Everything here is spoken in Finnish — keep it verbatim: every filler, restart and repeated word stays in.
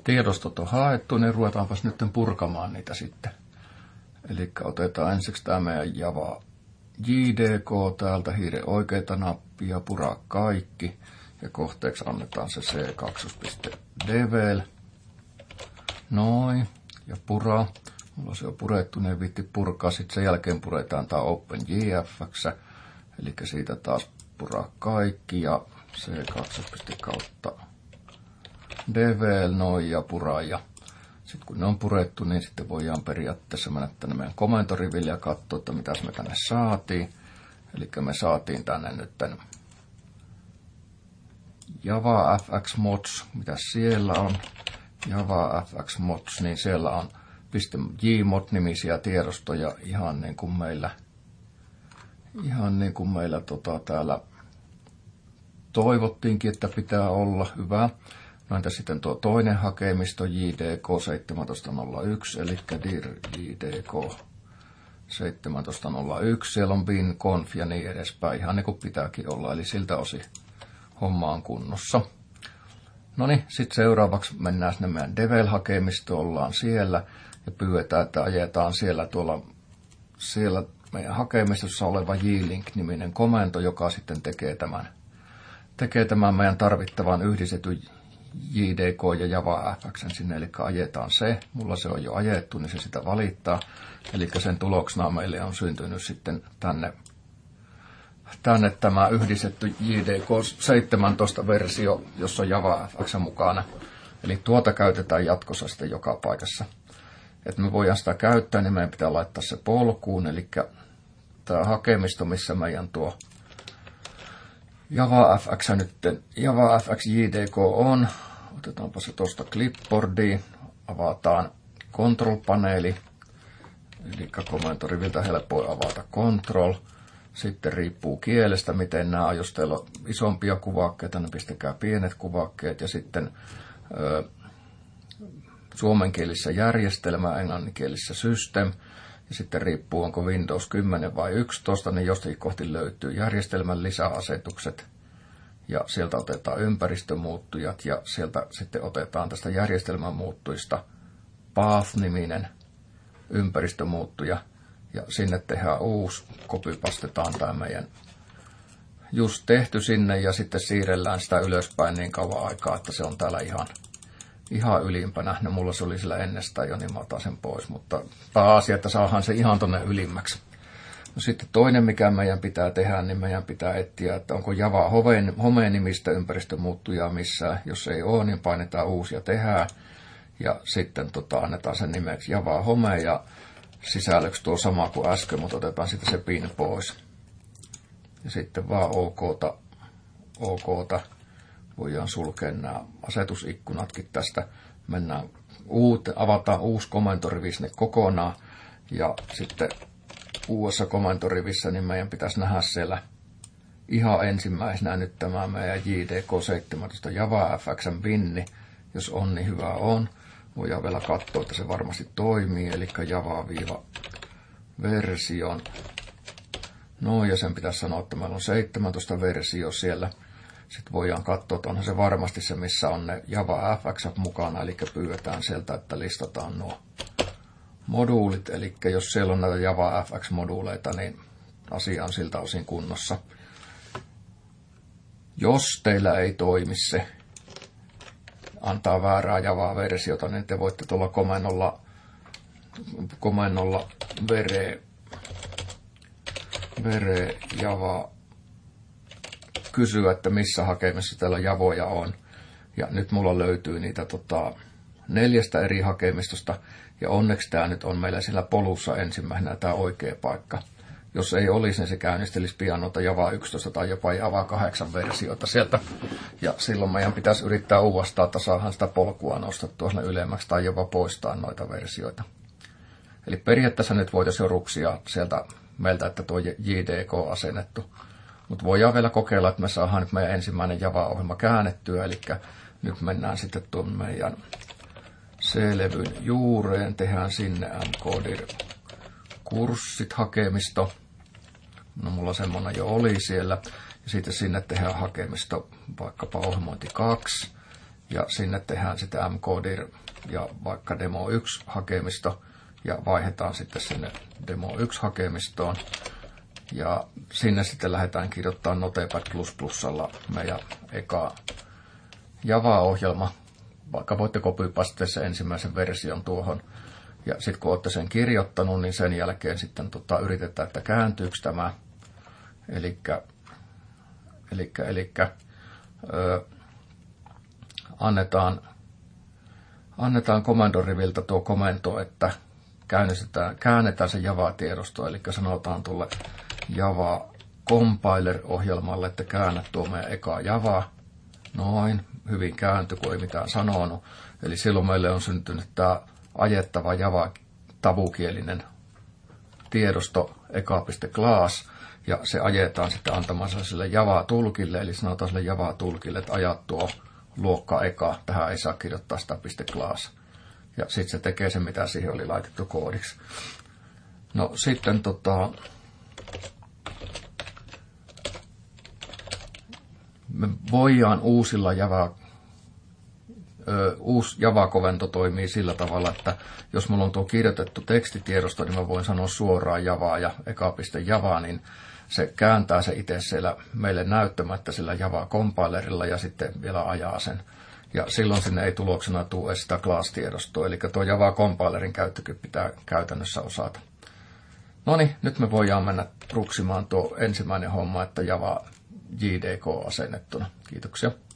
tiedostot on haettu, niin ruvetaanpas nyt purkamaan niitä sitten. Eli otetaan ensiksi tämä meidän Java J D K täältä, hiiren oikeita nappia, puraa kaikki. Ja kohteeksi annetaan se C kaksi piste D V L. Noin. Ja puraa. Mulla on se jo purettu, niin viitti purkaa. Sitten sen jälkeen puretaan tämä OpenJFX. Eli siitä taas puraa kaikki. Ja C kaksi kautta D V L noin ja puraa. Ja sitten kun ne on purettu, niin sitten voidaan periaatteessa mennä tänne meidän komentoriville ja katsoa, että mitäs me tänne saatiin. Eli me saatiin tänne nyt tämän JavaFX mods, mitä siellä on. JavaFX mods, niin siellä on .jmod-nimisiä tiedostoja ihan niin kuin meillä, ihan niin kuin meillä tota, täällä toivottiinkin, että pitää olla hyvä. No entä sitten tuo toinen hakemisto J D K seitsemäntoista nolla yksi, eli dir J D K seitsemäntoista nolla yksi, siellä on bin, conf ja niin edespäin, ihan niin kuin pitääkin olla, eli siltä osin homma on kunnossa. No niin, sitten seuraavaksi mennään sinne meidän devel-hakemistoon, ollaan siellä ja pyydetään, että ajetaan siellä tuolla siellä meidän hakemistossa oleva J-Link-niminen komento, joka sitten tekee tämän, tekee tämän meidän tarvittavan yhdistetyn J D K ja JavaFXn sinne, eli ajetaan se. Mulla se on jo ajettu, niin se sitä valittaa. Eli sen tuloksena meille on syntynyt sitten tänne, tänne tämä yhdistetty J D K seitsemäntoista versio, jossa on JavaFX mukana. Eli tuota käytetään jatkossa sitten joka paikassa. Että me voidaan sitä käyttää, niin meidän pitää laittaa se polkuun, eli tämä hakemisto, missä meidän tuo JavaFX nyt, JavaFX J D K on. Otetaanpa se tuosta clipboardiin, avataan control-paneeli, eli komentoriviltä helppoa avata control. Sitten riippuu kielestä, miten nämä on. Jos teillä on isompia kuvakkeita, niin pistäkää pienet kuvakkeet. Ja sitten ö, suomenkielisissä järjestelmä, englanninkielisissä system. Ja sitten riippuu, onko Windows kymmenen vai yksitoista, niin jostakin kohti löytyy järjestelmän lisäasetukset. Ja sieltä otetaan ympäristömuuttujat ja sieltä sitten otetaan tästä järjestelmän muuttujista path-niminen ympäristömuuttuja. Ja sinne tehdään uusi, kopypastetaan tämä meidän just tehty sinne ja sitten siirrellään sitä ylöspäin niin kauan aikaa, että se on täällä ihan, ihan ylimpänä. No mulla se oli sillä ennestään jo, niin mä otan sen pois, mutta pääasia, että saadaan se ihan tonne ylimmäksi. No sitten toinen, mikä meidän pitää tehdä, niin meidän pitää etsiä, että onko Java Home-nimistä ympäristömuuttujaa missään. Jos ei ole, niin painetaan uusi ja tehdään. Ja sitten tota, annetaan sen nimeksi Java Home ja sisällöksi tuo sama kuin äsken, mutta otetaan sitten se pin pois. Ja sitten vaan OKta, OKta voidaan sulkea nämä asetusikkunatkin tästä. Mennään uute, avataan uusi komentorivi sinne kokonaan ja sitten uudessa komentorivissä niin meidän pitäisi nähdä siellä ihan ensimmäisenä nyt tämä meidän J D K seitsemäntoista JavaFXn binni. Jos on, niin hyvä on. Voidaan vielä katsoa, että se varmasti toimii, eli Java-version. No ja sen pitäisi sanoa, että meillä on seitsemäntoista versio siellä. Sitten voidaan katsoa, että onhan se varmasti se, missä on ne JavaFX mukana, eli pyydetään sieltä, että listataan nuo moduulit. Eli jos siellä on näitä JavaFX-moduuleita, niin asia on siltä osin kunnossa. Jos teillä ei toimi se, antaa väärää Java-versiota, niin te voitte tuolla komennolla, komennolla vere, vere Java kysyä, että missä hakemissa täällä Javoja on. Ja nyt mulla löytyy niitä tota, neljästä eri hakemistosta, ja onneksi tämä nyt on meillä siellä polussa ensimmäisenä tämä oikea paikka. Jos ei olisi, niin se käynnistelisi pian noita Java yksitoista tai jopa Java kahdeksan versiota sieltä. Ja silloin meidän pitäisi yrittää uudestaan, että saadaan sitä polkua nostettua sinne ylemmäksi tai jopa poistaa noita versioita. Eli periaatteessa nyt voitaisiin jo ruksia sieltä meiltä, että tuo J D K on asennettu. Mutta voidaan vielä kokeilla, että me saadaan nyt meidän ensimmäinen Java-ohjelma käännettyä. Eli nyt mennään sitten tuon meidän C-levyn juureen, tehdään sinne mkdir kurssit hakemisto. No mulla semmoinen jo oli siellä. Ja sitten sinne tehdään hakemisto vaikkapa ohjelmointi kaksi. ja sinne tehdään sitten mkdir ja vaikka demo yksi hakemisto ja vaihdetaan sitten sinne demo yksi hakemistoon. Ja sinne sitten lähdetään kirjoittamaan Notepad plus plusalla meidän eka Java-ohjelma. Vaikka voitte copypastea sen ensimmäisen version tuohon. Ja sitten kun olette sen kirjoittanut, niin sen jälkeen sitten tota, yritetään, että kääntyykö tämä. Elikkä, elikkä, elikkä ö, annetaan, annetaan komandoriviltä tuo komento, että käännetään se Java-tiedosto. Eli sanotaan tuolle Java Compiler-ohjelmalle, että käännä tuo meidän eka Java. Noin, hyvin kääntyi, kun ei mitään sanonut. Eli silloin meille on syntynyt tämä ajettava Java-tavukielinen tiedosto eka.class, ja se ajetaan sitten antamaan sille Java-tulkille, eli sanotaan sille Java-tulkille, että ajat tuo luokka eka, tähän ei saa kirjoittaa sitä .class. Ja sitten se tekee sen, mitä siihen oli laitettu koodiksi. No sitten tota, me voidaan uusilla Java, ö, uusi Java-kovento toimii sillä tavalla, että jos mulla on tuo kirjoitettu tekstitiedosto, niin mä voin sanoa suoraan Javaa ja eka.java, niin se kääntää se itse siellä meille näyttämättä sillä Java-compilerilla ja sitten vielä ajaa sen. Ja silloin sinne ei tuloksena tule sitä class-tiedostoa, eli tuo Java-compilerin käyttökin pitää käytännössä osata. No niin, nyt me voidaan mennä ruksimaan tuo ensimmäinen homma, että Java J D K asennettuna. Kiitoksia.